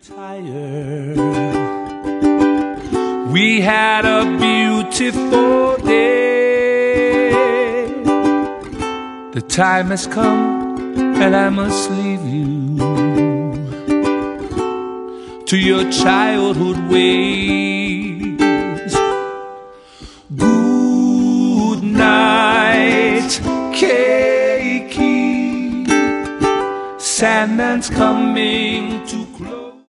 tired. We had a beautiful day. The time has come and I must leave you to your childhood ways. Good night, Keiki. Sandman's coming to